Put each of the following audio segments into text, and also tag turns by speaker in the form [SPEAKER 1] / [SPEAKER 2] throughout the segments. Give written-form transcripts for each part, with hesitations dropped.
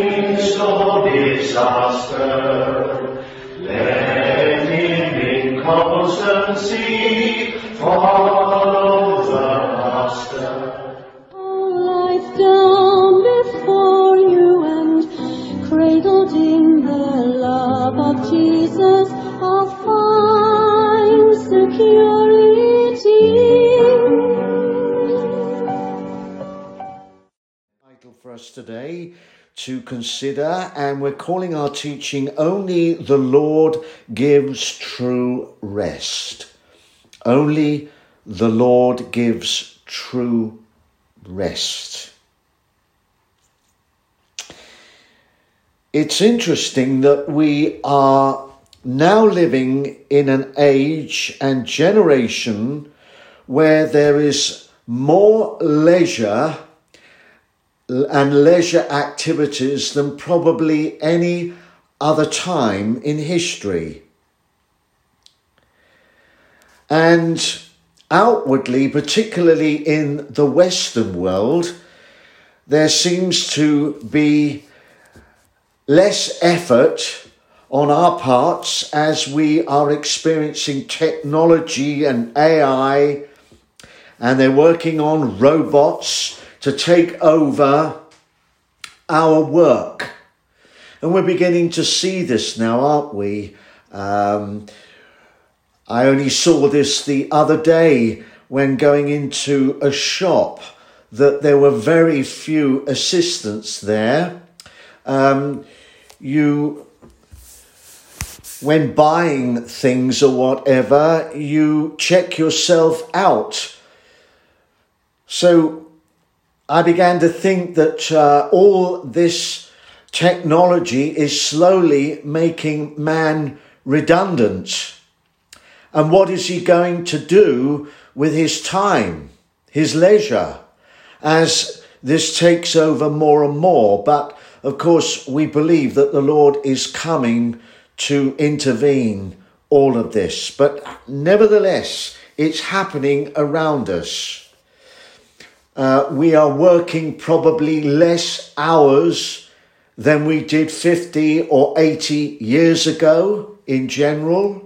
[SPEAKER 1] midst of disaster, let him in constancy follow the Master.
[SPEAKER 2] Life down before you and cradled in the love of Jesus, I'll find security.
[SPEAKER 3] Title for us today to consider, and we're calling our teaching Only the Lord Gives True Rest. Only the Lord gives true rest. It's interesting that we are now living in an age and generation where there is more leisure and leisure activities than probably any other time in history. And outwardly, particularly in the Western world, there seems to be less effort on our parts as we are experiencing technology and AI, and they're working on robots to take over our work. And we're beginning to see this now, aren't we? I only saw this the other day when going into a shop, that there were very few assistants there. When buying things or whatever, you check yourself out. So I began to think that all this technology is slowly making man redundant. And what is he going to do with his time, his leisure, as this takes over more and more? But of course, we believe that the Lord is coming to intervene all of this. But nevertheless, it's happening around us. We are working probably less hours than we did 50 or 80 years ago in general.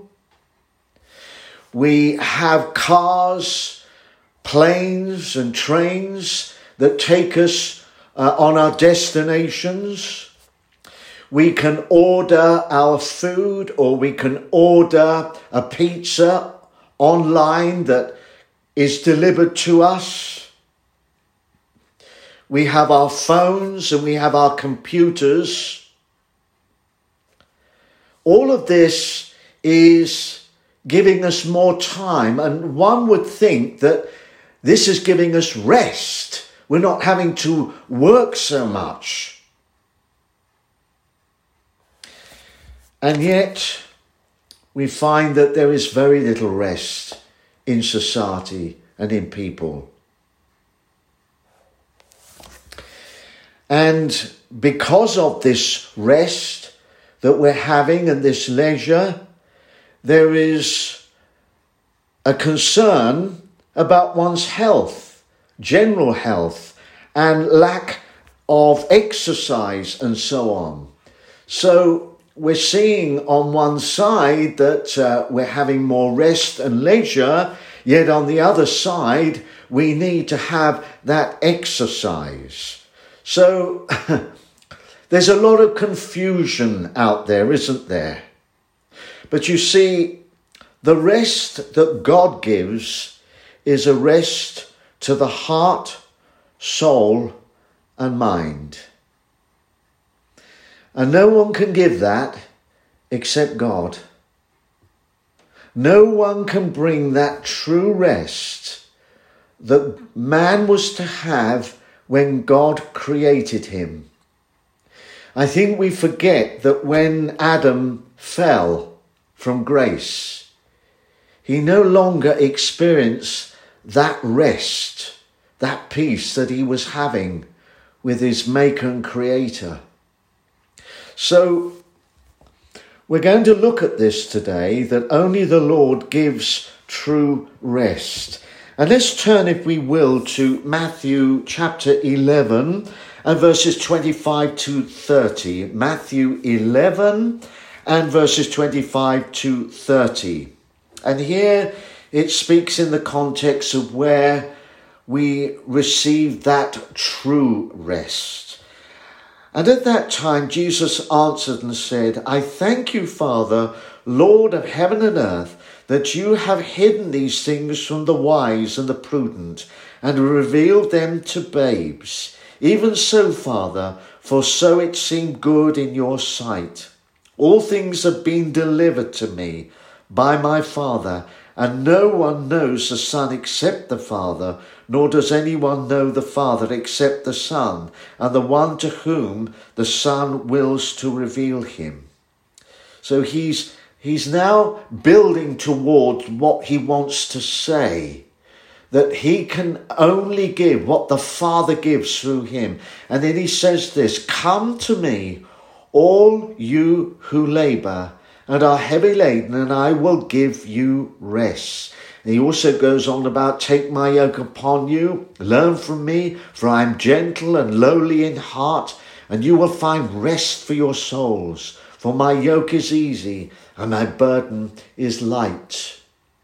[SPEAKER 3] We have cars, planes and trains that take us on our destinations. We can order our food, or we can order a pizza online that is delivered to us. We have our phones and we have our computers. All of this is giving us more time, and one would think that this is giving us rest. We're not having to work so much. And yet we find that there is very little rest in society and in people. And because of this rest that we're having and this leisure, there is a concern about one's health, general health, and lack of exercise and so on. So we're seeing on one side that we're having more rest and leisure, yet on the other side, we need to have that exercise. So there's a lot of confusion out there, isn't there? But you see, the rest that God gives is a rest to the heart, soul, and mind. And no one can give that except God. No one can bring that true rest that man was to have when God created him. I think we forget that when Adam fell from grace, he no longer experienced that rest, that peace that he was having with his maker and creator. So we're going to look at this today, that only the Lord gives true rest. And let's turn, if we will, to Matthew chapter 11 and verses 25 to 30. Matthew 11 and verses 25 to 30. And here it speaks in the context of where we receive that true rest. And at that time, Jesus answered and said, I thank you, Father, Lord of heaven and earth, that you have hidden these things from the wise and the prudent and revealed them to babes. Even so, Father, for so it seemed good in your sight. All things have been delivered to me by my Father, and no one knows the Son except the Father, nor does anyone know the Father except the Son, and the one to whom the Son wills to reveal him. So he's now building towards what he wants to say, that he can only give what the Father gives through him. And then he says this, come to me, all you who labour and are heavy laden, and I will give you rest. And he also goes on about, take my yoke upon you, learn from me, for I am gentle and lowly in heart, and you will find rest for your souls. For my yoke is easy and my burden is light.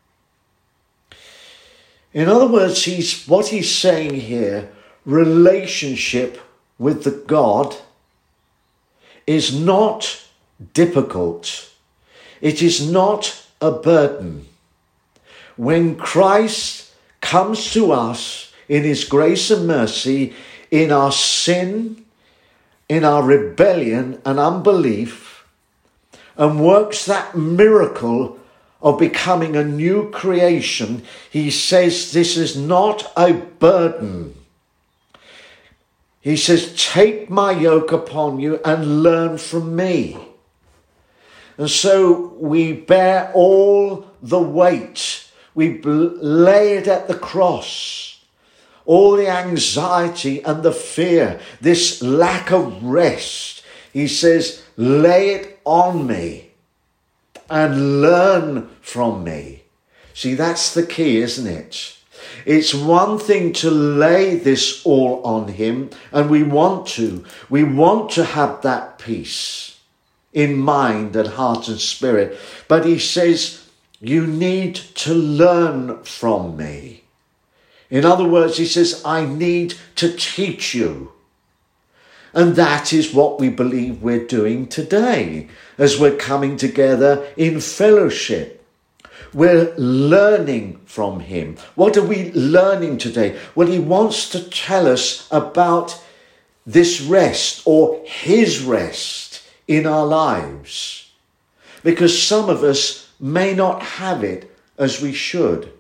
[SPEAKER 3] In other words, what he's saying here, relationship with the God is not difficult. It is not a burden. When Christ comes to us in his grace and mercy, in our sin, in our rebellion and unbelief, and works that miracle of becoming a new creation, he says this is not a burden. He says, take my yoke upon you and learn from me. And so we bear all the weight. We lay it at the cross. All the anxiety and the fear, this lack of rest. He says, lay it on me and learn from me. See, that's the key, isn't it? It's one thing to lay this all on him, and we want to have that peace in mind and heart and spirit. But he says, you need to learn from me. In other words, he says, I need to teach you. And that is what we believe we're doing today as we're coming together in fellowship. We're learning from him. What are we learning today? Well, he wants to tell us about this rest or his rest in our lives, because some of us may not have it as we should.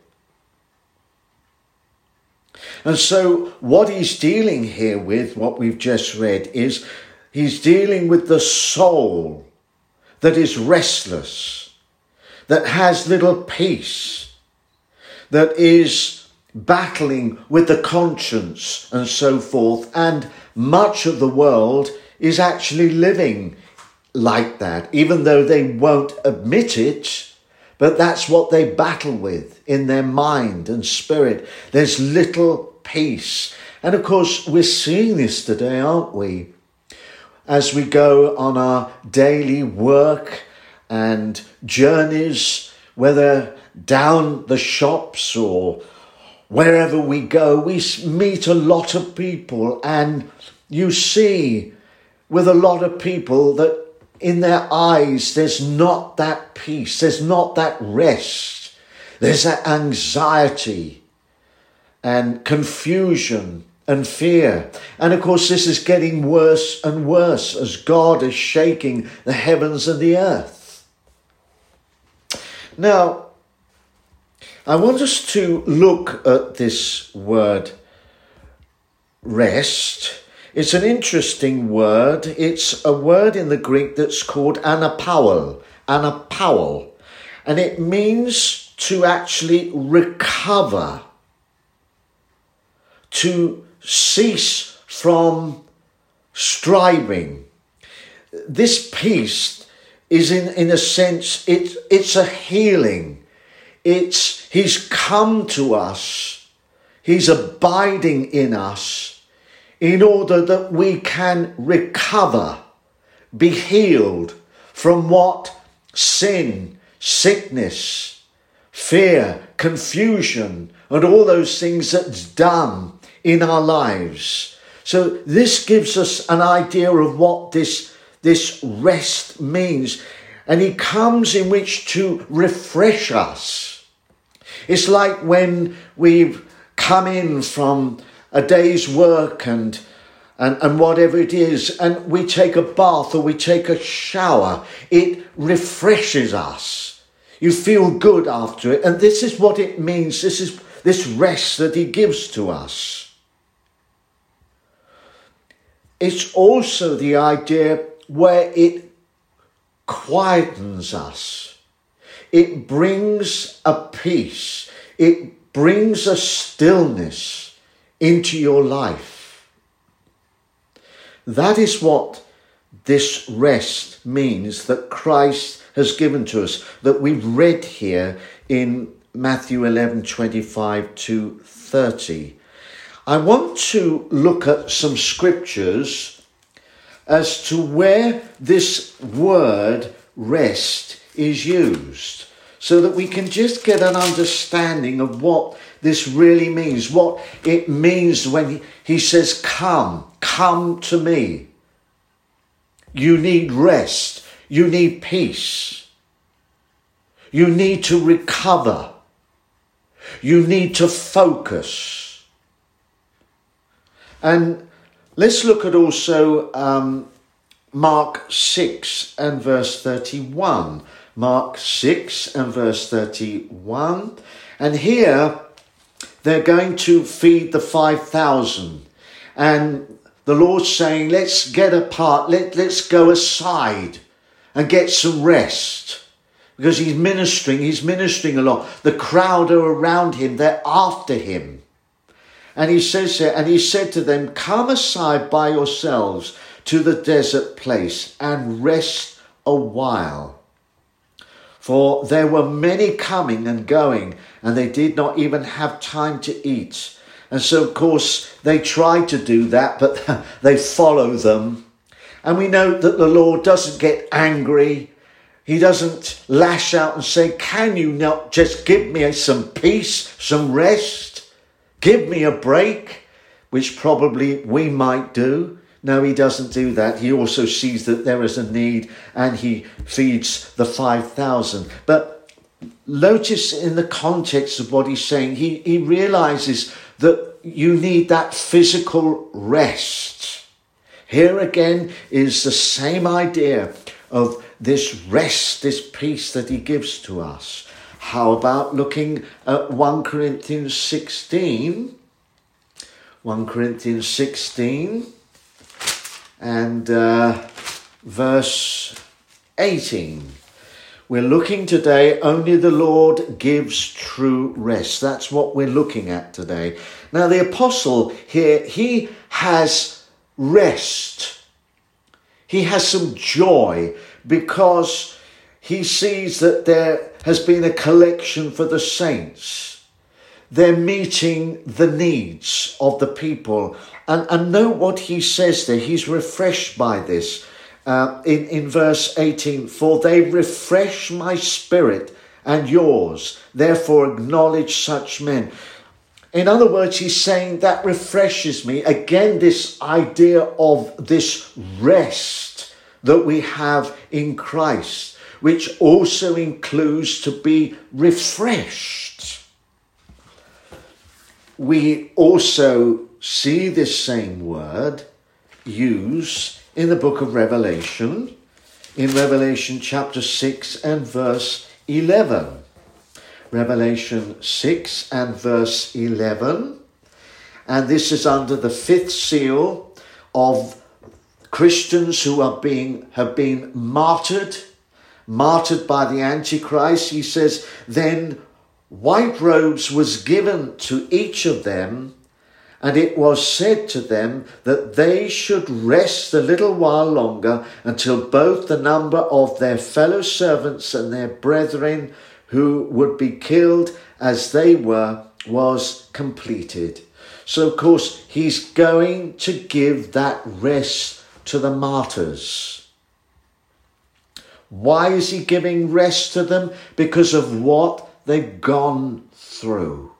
[SPEAKER 3] And so what he's dealing here with, what we've just read, is he's dealing with the soul that is restless, that has little peace, that is battling with the conscience and so forth. And much of the world is actually living like that, even though they won't admit it. But that's what they battle with in their mind and spirit. There's little peace. And of course, we're seeing this today, aren't we? As we go on our daily work and journeys, whether down the shops or wherever we go, we meet a lot of people, and you see with a lot of people that in their eyes, there's not that peace, there's not that rest, there's that anxiety and confusion and fear. And of course, this is getting worse and worse as God is shaking the heavens and the earth. Now, I want us to look at this word rest. It's an interesting word. It's a word in the Greek that's called anapauel, and it means to actually recover, to cease from striving. This peace is in a sense, it's a healing. He's come to us. He's abiding in us in order that we can recover, be healed from what sin, sickness, fear, confusion, and all those things that's done in our lives. So this gives us an idea of what this rest means. And he comes in which to refresh us. It's like when we've come in from a day's work and whatever it is, and we take a bath or we take a shower. It refreshes us. You feel good after it. And this is what it means. This is this rest that he gives to us. It's also the idea where it quietens us. It brings a peace. It brings a stillness into your life. That is what this rest means that Christ has given to us, that we've read here in Matthew 11:25 to 30. I want to look at some scriptures as to where this word rest is used, so that we can just get an understanding of what this really means, what it means when he says, come to me. You need rest. You need peace. You need to recover. You need to focus. And let's look at also Mark 6 and verse 31. Mark 6 and verse 31. And here they're going to feed the 5,000. And the Lord's saying, let's get apart. Let's go aside and get some rest. Because he's ministering a lot. The crowd are around him. They're after him. And he says here, and he said to them, come aside by yourselves to the desert place and rest a while. For there were many coming and going, and they did not even have time to eat. And so, of course, they try to do that, but they follow them. And we know that the Lord doesn't get angry. He doesn't lash out and say, can you not just give me some peace, some rest? Give me a break, which probably we might do. No, he doesn't do that. He also sees that there is a need and he feeds the 5,000. But notice in the context of what he's saying, he realizes that you need that physical rest. Here again is the same idea of this rest, this peace that he gives to us. How about looking at 1 Corinthians 16? 1 Corinthians 16 and verse 18. We're looking today, only the Lord gives true rest. That's what we're looking at today. Now the apostle here, he has rest. He has some joy because he sees that there has been a collection for the saints. They're meeting the needs of the people. And note what he says there. He's refreshed by this. In verse 18, for they refresh my spirit and yours. Therefore acknowledge such men. In other words, he's saying that refreshes me. Again, this idea of this rest that we have in Christ, which also includes to be refreshed. We also see this same word used in the book of Revelation, in Revelation chapter 6 and verse 11. Revelation 6 and verse 11. And this is under the fifth seal of Christians who have been martyred by the Antichrist. He says, then white robes was given to each of them, and it was said to them that they should rest a little while longer until both the number of their fellow servants and their brethren who would be killed as they were was completed. So, of course, he's going to give that rest to the martyrs. Why is he giving rest to them? Because of what they've gone through.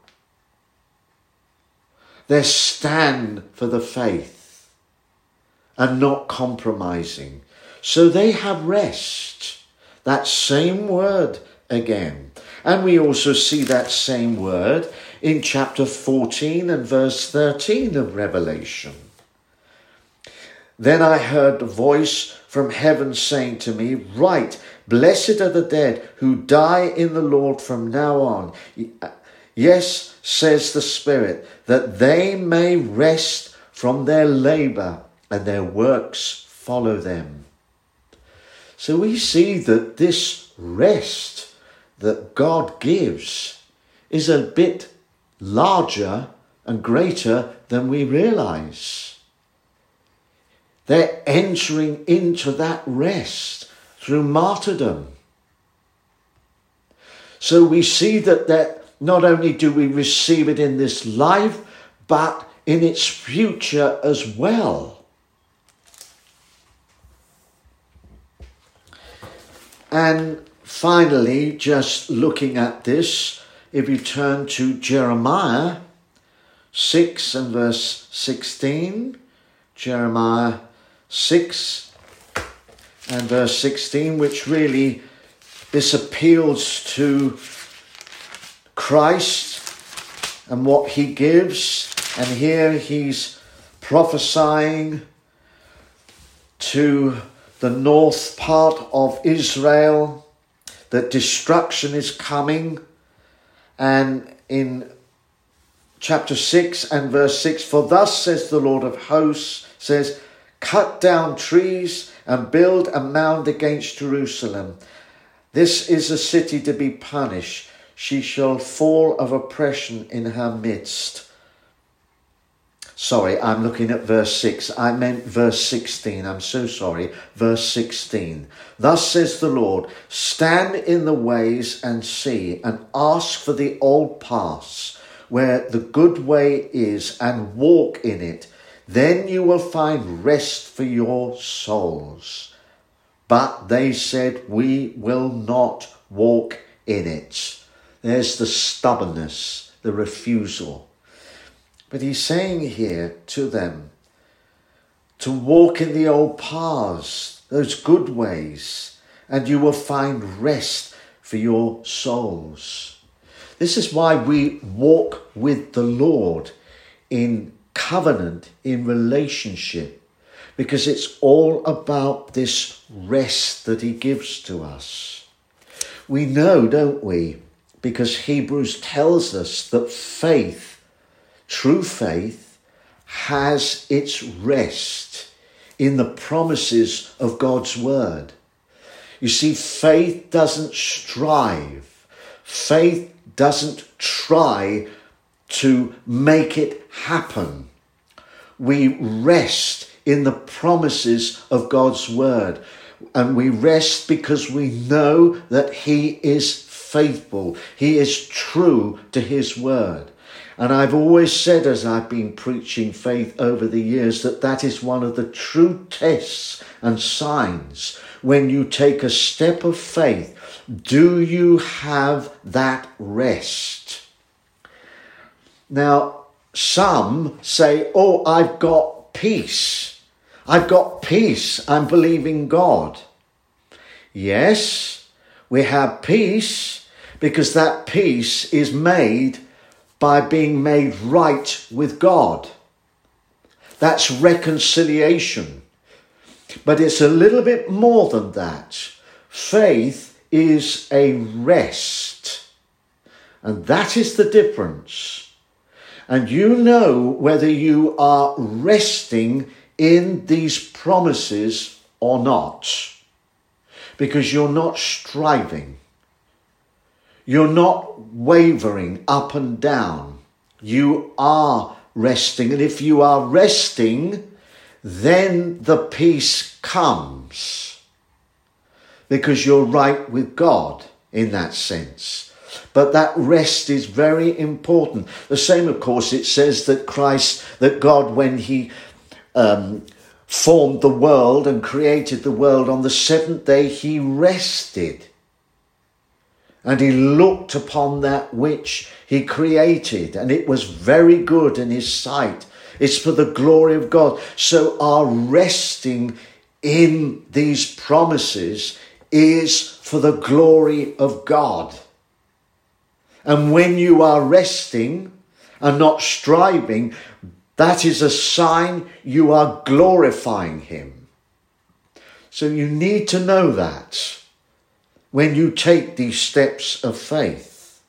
[SPEAKER 3] Their stand for the faith and not compromising. So they have rest. That same word again. And we also see that same word in chapter 14 and verse 13 of Revelation. Then I heard a voice from heaven saying to me, "Write, blessed are the dead who die in the Lord from now on. Yes, says the Spirit, that they may rest from their labour and their works follow them." So we see that this rest that God gives is a bit larger and greater than we realise. They're entering into that rest through martyrdom. So we see that not only do we receive it in this life, but in its future as well. And finally, just looking at this, if you turn to Jeremiah 6 and verse 16, Jeremiah 6 and verse 16, which really, this appeals to Christ and what he gives. And here he's prophesying to the north part of Israel that destruction is coming. And in chapter 6 and verse 6, "For thus says the Lord of hosts, says, cut down trees and build a mound against Jerusalem. This is a city to be punished. She shall fall of oppression in her midst." Sorry, I'm looking at verse 6. I meant verse 16. I'm so sorry. Verse 16. "Thus says the Lord, stand in the ways and see, and ask for the old paths, where the good way is, and walk in it. Then you will find rest for your souls." But they said, "We will not walk in it." There's the stubbornness, the refusal. But he's saying here to them to walk in the old paths, those good ways, and you will find rest for your souls. This is why we walk with the Lord in covenant, in relationship, because it's all about this rest that he gives to us. We know, don't we, because Hebrews tells us that faith, true faith, has its rest in the promises of God's word. You see, faith doesn't strive. Faith doesn't try to make it happen. We rest in the promises of God's word. And we rest because we know that he is faithful. He is true to his word. And I've always said, as I've been preaching faith over the years, that is one of the true tests and signs when you take a step of faith. Do you have that rest? Now, some say, "Oh, I've got peace. I've got peace. I'm believing God." Yes, we have peace because that peace is made by being made right with God. That's reconciliation. But it's a little bit more than that. Faith is a rest. And that is the difference. And you know whether you are resting in these promises or not. Because you're not striving. You're not wavering up and down. You are resting. And if you are resting, then the peace comes. Because you're right with God in that sense. But that rest is very important. The same, of course, it says that God, when he formed the world and created the world, on the seventh day he rested. And he looked upon that which he created, and it was very good in his sight. It's for the glory of God. So our resting in these promises is for the glory of God. And when you are resting and not striving, that is a sign you are glorifying him. So you need to know that when you take these steps of faith.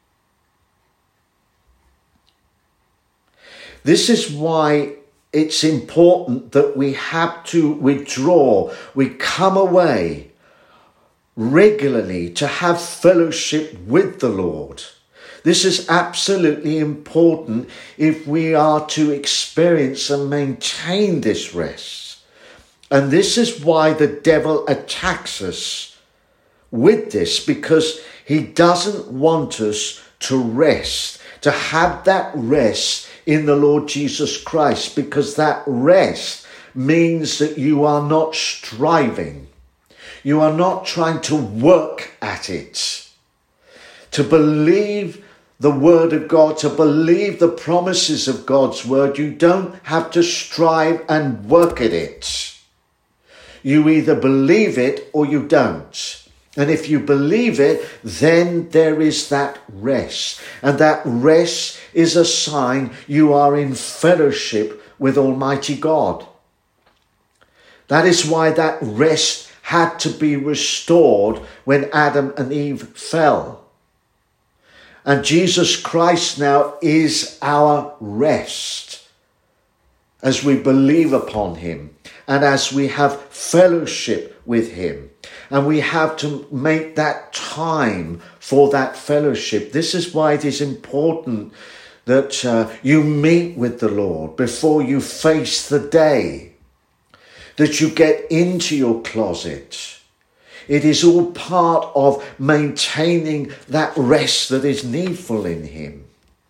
[SPEAKER 3] This is why it's important that we have to withdraw. We come away regularly to have fellowship with the Lord. This is absolutely important if we are to experience and maintain this rest. And this is why the devil attacks us with this, because he doesn't want us to rest, to have that rest in the Lord Jesus Christ, because that rest means that you are not striving. You are not trying to work at it. To believe the word of God, to believe the promises of God's word, you don't have to strive and work at it. You either believe it or you don't. And if you believe it, then there is that rest. And that rest is a sign you are in fellowship with Almighty God. That is why that rest had to be restored when Adam and Eve fell. And Jesus Christ now is our rest as we believe upon him and as we have fellowship with him. And we have to make that time for that fellowship. This is why it is important that you meet with the Lord before you face the day, that you get into your closet. It is all part of maintaining that rest that is needful in him.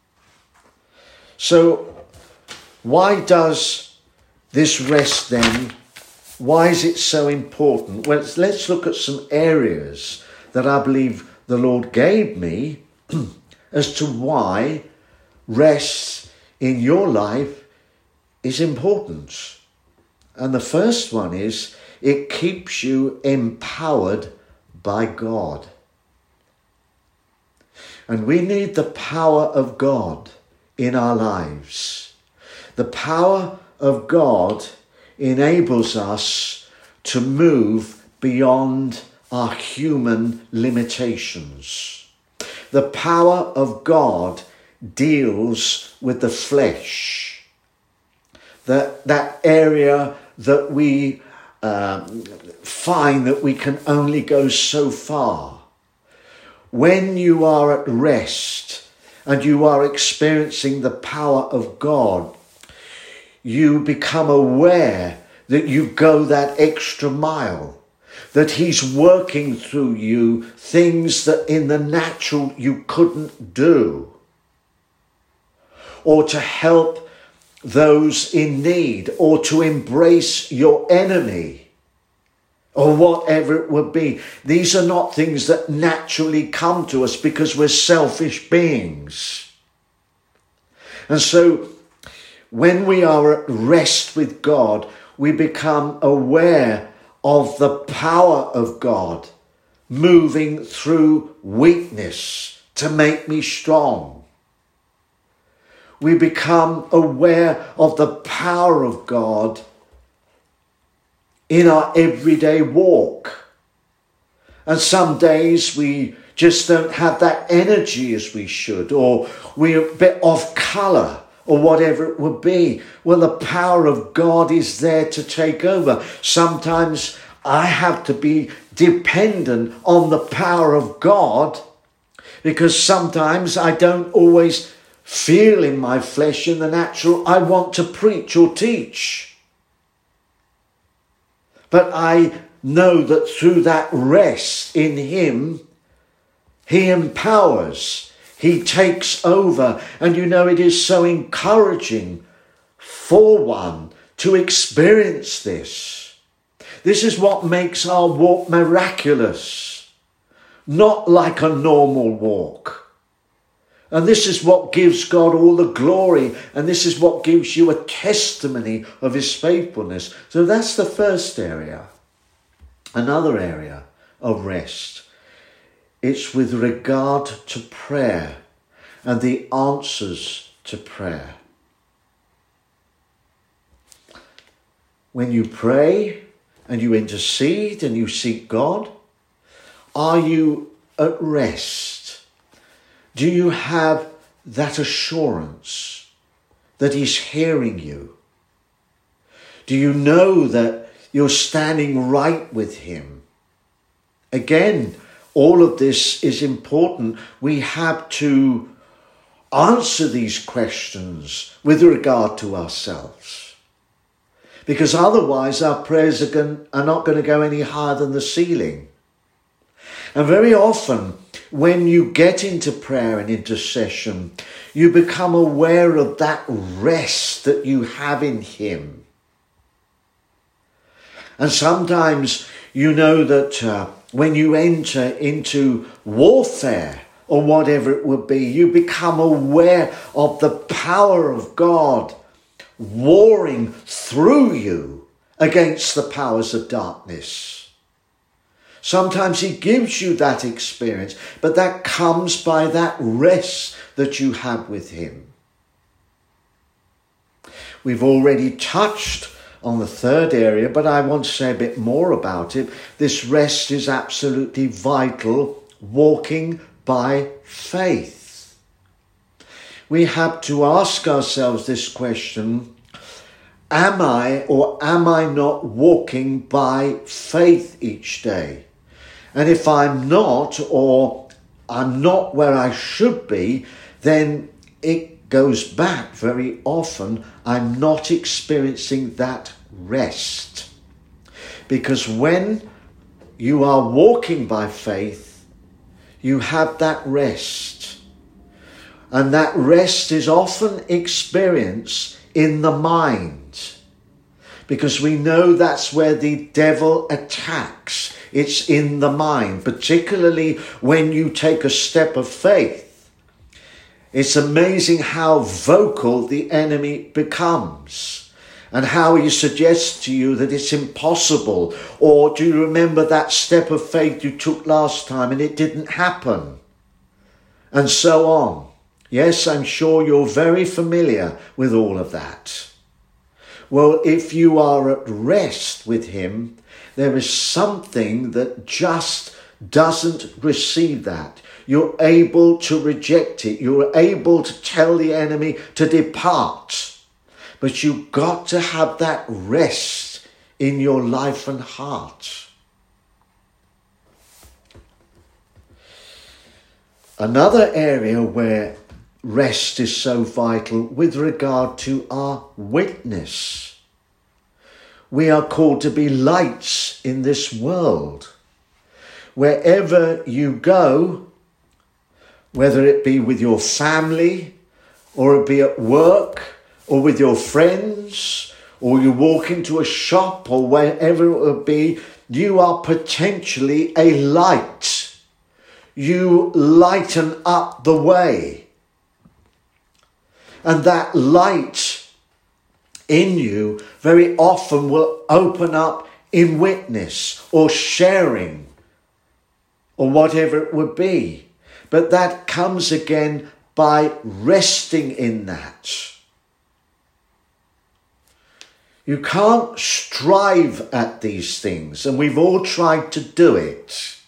[SPEAKER 3] So why does this rest then, why is it so important? Well, let's look at some areas that I believe the Lord gave me as to why rest in your life is important. And the first one is it keeps you empowered by God. And we need the power of God in our lives. The power of God enables us to move beyond our human limitations. The power of God deals with the flesh. That area that we find that we can only go so far. When you are at rest and you are experiencing the power of God, you become aware that you go that extra mile, that he's working through you things that in the natural you couldn't do, or to help those in need, or to embrace your enemy, or whatever it would be. These are not things that naturally come to us because we're selfish beings. And so when we are at rest with God, we become aware of the power of God moving through weakness to make me strong. We become aware of the power of God in our everyday walk. And some days we just don't have that energy as we should, or we're a bit off colour, or whatever it would be. Well, the power of God is there to take over. Sometimes I have to be dependent on the power of God, because sometimes I don't always feel in my flesh, in the natural, I want to preach or teach. But I know that through that rest in him, He empowers. He takes over. And you know, it is so encouraging for one to experience this. This is what makes our walk miraculous, not like a normal walk. And this is what gives God all the glory, and this is what gives you a testimony of his faithfulness. So that's the first area. Another area of rest. It's with regard to prayer and the answers to prayer. When you pray and you intercede and you seek God, are you at rest? Do you have that assurance that he's hearing you? Do you know that you're standing right with him? Again, all of this is important. We have to answer these questions with regard to ourselves, because otherwise our prayers are not going to go any higher than the ceiling. And very often, when you get into prayer and intercession, you become aware of that rest that you have in him. And sometimes you know that when you enter into warfare or whatever it would be, you become aware of the power of God warring through you against the powers of darkness. Sometimes he gives you that experience, but that comes by that rest that you have with him. We've already touched on the third area, but I want to say a bit more about it. This rest is absolutely vital, walking by faith. We have to ask ourselves this question: am I or am I not walking by faith each day? And if I'm not, or I'm not where I should be, then it goes back very often. I'm not experiencing that rest. Because when you are walking by faith, you have that rest. And that rest is often experienced in the mind, because we know that's where the devil attacks. It's in the mind, particularly when you take a step of faith. It's amazing how vocal the enemy becomes and how he suggests to you that it's impossible. Or do you remember that step of faith you took last time and it didn't happen? And so on. Yes, I'm sure you're very familiar with all of that. Well, if you are at rest with him, there is something that just doesn't receive that. You're able to reject it. You're able to tell the enemy to depart. But you've got to have that rest in your life and heart. Another area where rest is so vital with regard to our witness. We are called to be lights in this world. Wherever you go, whether it be with your family, or it be at work, or with your friends, or you walk into a shop, or wherever it will be, you are potentially a light. You lighten up the way. And that light in you very often will open up in witness or sharing or whatever it would be. But that comes again by resting in that. You can't strive at these things, and we've all tried to do it.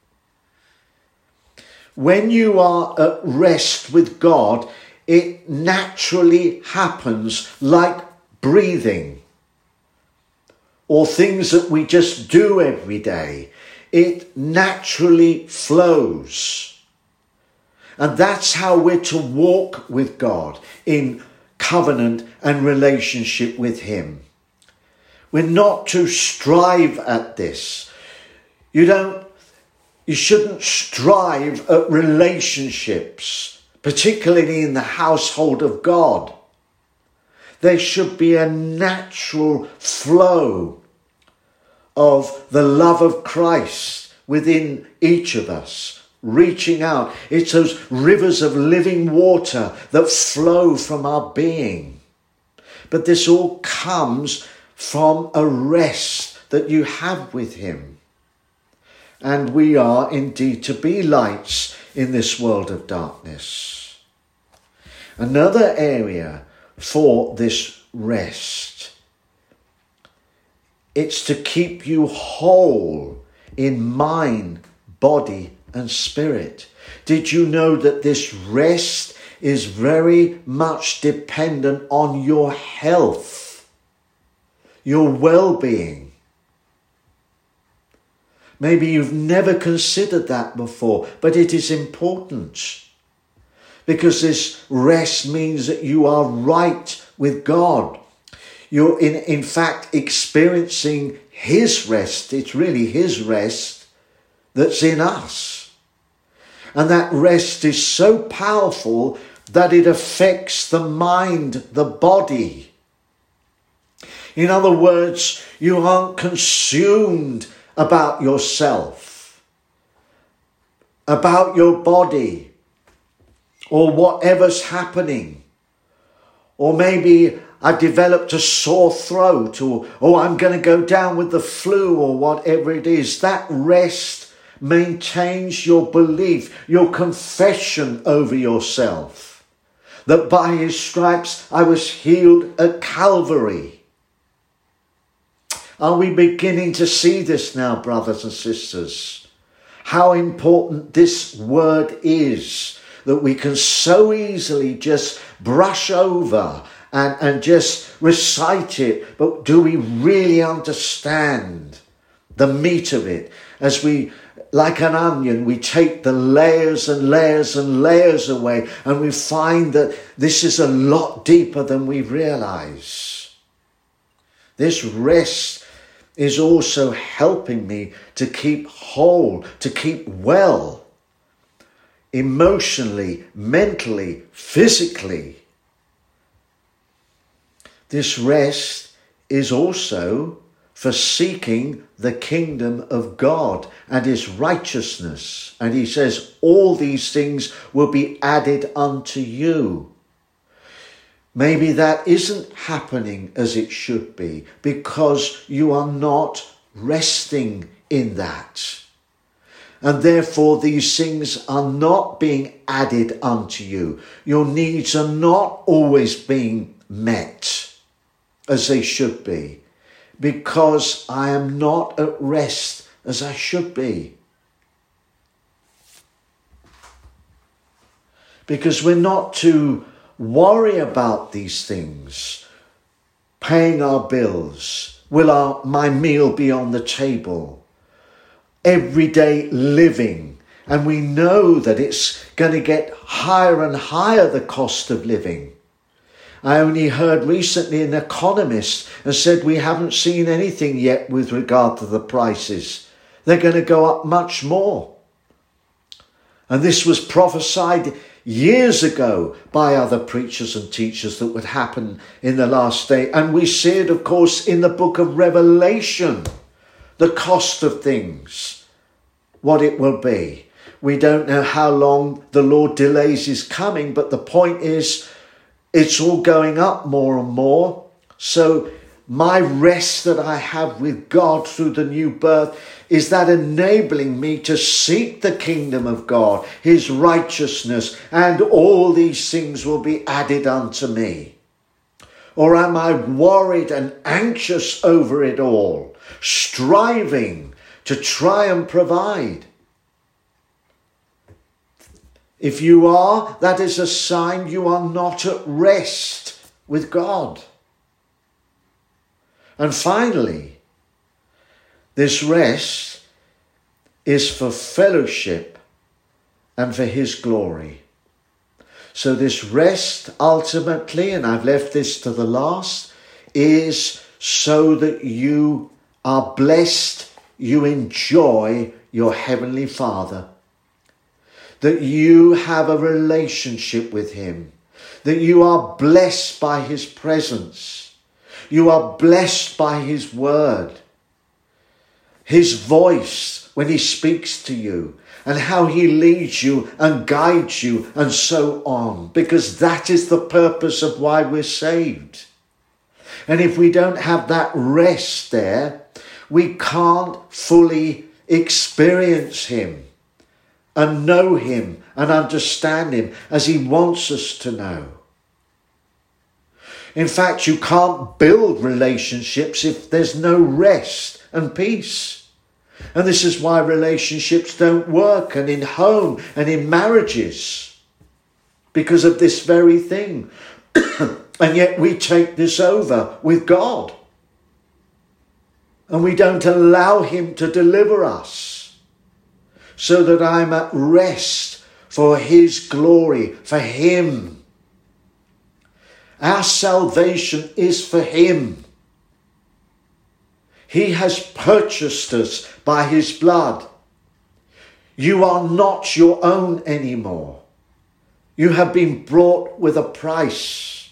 [SPEAKER 3] When you are at rest with God, it naturally happens, like breathing or things that we just do every day. It naturally flows. And that's how we're to walk with God, in covenant and relationship with him. We're not to strive at this. You don't You shouldn't strive at relationships, particularly in the household of God. There should be a natural flow of the love of Christ within each of us, reaching out. It's those rivers of living water that flow from our being. But this all comes from a rest that you have with him. And we are indeed to be lights in this world of darkness. Another area for this rest, it's to keep you whole in mind, body and spirit. Did you know that this rest is very much dependent on your health, your well-being? Maybe you've never considered that before, but it is important, because this rest means that you are right with God. You're in fact experiencing his rest. It's really his rest that's in us. And that rest is so powerful that it affects the mind, the body. In other words, you aren't consumed about yourself, about your body, or whatever's happening. Or maybe I've developed a sore throat, or I'm going to go down with the flu, or whatever it is. That rest maintains your belief, your confession over yourself, that by his stripes I was healed at Calvary. Are we beginning to see this now, brothers and sisters? How important this word is, that we can so easily just brush over and just recite it. But do we really understand the meat of it? As we, like an onion, we take the layers and layers and layers away, and we find that this is a lot deeper than we realize. This rest is also helping me to keep whole, to keep well, emotionally, mentally, physically. This rest is also for seeking the kingdom of God and his righteousness. And he says, all these things will be added unto you. Maybe that isn't happening as it should be, because you are not resting in that. And therefore these things are not being added unto you. Your needs are not always being met as they should be, because I am not at rest as I should be. Because we're not to worry about these things. Paying our bills. Will my meal be on the table? Everyday living. And we know that it's going to get higher and higher, the cost of living. I only heard recently an economist and said we haven't seen anything yet with regard to the prices. They're going to go up much more. And this was prophesied years ago by other preachers and teachers that would happen in the last day. And we see it, of course, in the book of Revelation, the cost of things, what it will be. We don't know how long the Lord delays his coming, but the point is, it's all going up more and more. So my rest that I have with God through the new birth is that enabling me to seek the kingdom of God, his righteousness, and all these things will be added unto me. Or am I worried and anxious over it all, striving to try and provide? If you are, that is a sign you are not at rest with God. And finally, this rest is for fellowship and for his glory. So this rest ultimately, and I've left this to the last, is so that you are blessed, you enjoy your Heavenly Father, that you have a relationship with him, that you are blessed by his presence, you are blessed by his word, his voice when he speaks to you, and how he leads you and guides you and so on, because that is the purpose of why we're saved. And if we don't have that rest there, we can't fully experience him and know him and understand him as he wants us to know. In fact, you can't build relationships if there's no rest and peace. And this is why relationships don't work, and in home and in marriages, because of this very thing. And yet we take this over with God, and we don't allow him to deliver us so that I'm at rest for his glory, for him. Our salvation is for him. He has purchased us by his blood. You are not your own anymore. You have been bought with a price.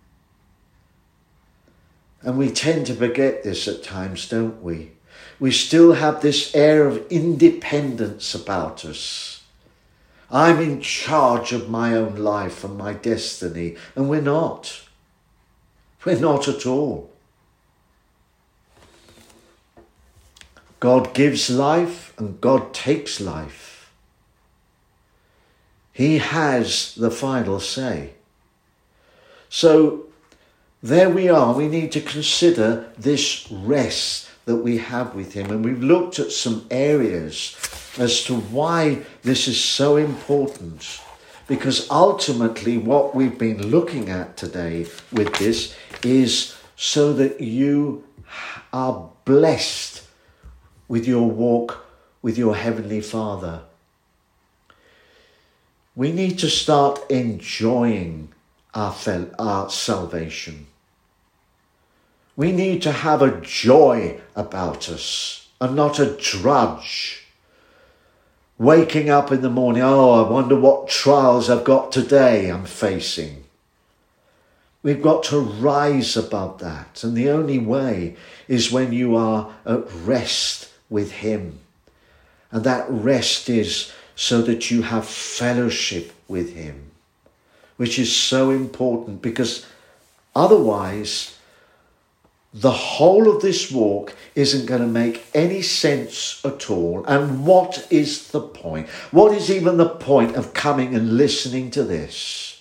[SPEAKER 3] And we tend to forget this at times, don't we? We still have this air of independence about us. I'm in charge of my own life and my destiny. And we're not. We're not at all. God gives life and God takes life. He has the final say. So there we are. We need to consider this rest that we have with him. And we've looked at some areas as to why this is so important. Because ultimately what we've been looking at today with this is so that you are blessed with your walk with your Heavenly Father. We need to start enjoying our salvation. We need to have a joy about us and not a drudge. Waking up in the morning, I wonder what trials I've got today I'm facing. We've got to rise above that. And the only way is when you are at rest with him. And that rest is so that you have fellowship with him, which is so important, because otherwise the whole of this walk isn't going to make any sense at all. And what is the point? What is even the point of coming and listening to this?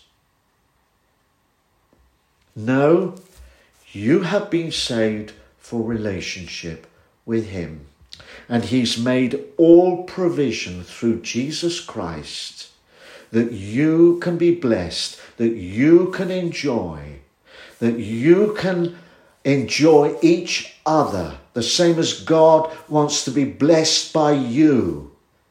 [SPEAKER 3] No, you have been saved for relationship with him. And he's made all provision through Jesus Christ that you can be blessed, that you can enjoy, that you can enjoy each other, the same as God wants to be blessed by you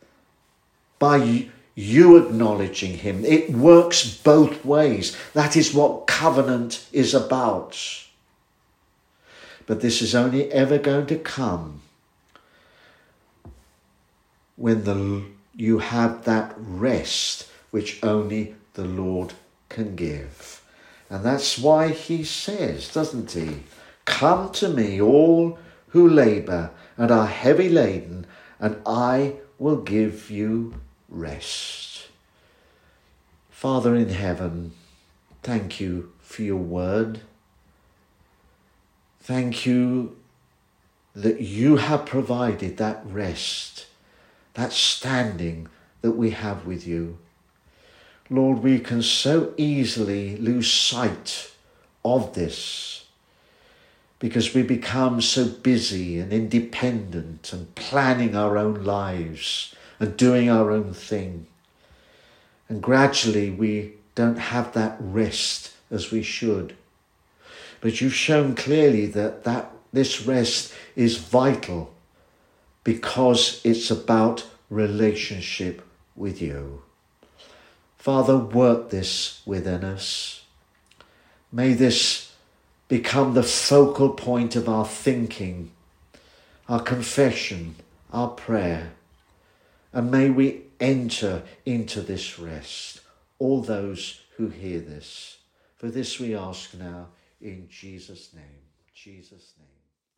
[SPEAKER 3] acknowledging him. It works both ways. That is what covenant is about. But this is only ever going to come when you have that rest which only the Lord can give. And that's why he says, doesn't he? Come to me, all who labour and are heavy laden, and I will give you rest. Father in heaven, thank you for your word. Thank you that you have provided that rest, that standing that we have with you. Lord, we can so easily lose sight of this because we become so busy and independent and planning our own lives and doing our own thing. And gradually we don't have that rest as we should. But you've shown clearly that this rest is vital because it's about relationship with you. Father, work this within us. May this become the focal point of our thinking, our confession, our prayer. And may we enter into this rest, all those who hear this. For this we ask now in Jesus' name. Jesus' name.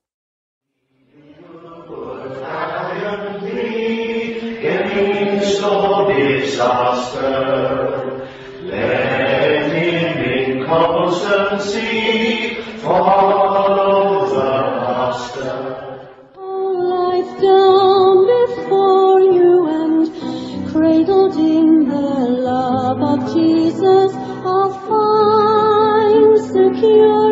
[SPEAKER 1] Against all disaster, let him in constancy follow the Master.
[SPEAKER 2] All life down before you and cradled in the love of Jesus, I'll find secure